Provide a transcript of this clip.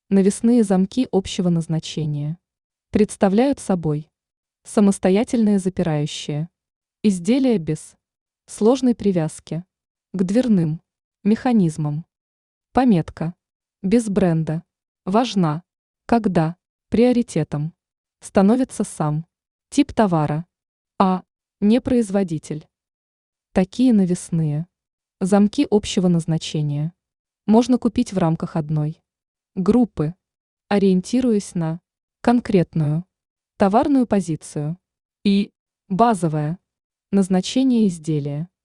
Навесные замки общего назначения представляют собой самостоятельные запирающие изделия без сложной привязки к дверным механизмам. Пометка без бренда важна, когда приоритетом становится сам тип товара, а не производитель. Такие навесные замки общего назначения можно купить в рамках одной группы, ориентируясь на конкретную товарную позицию и базовое назначение изделия.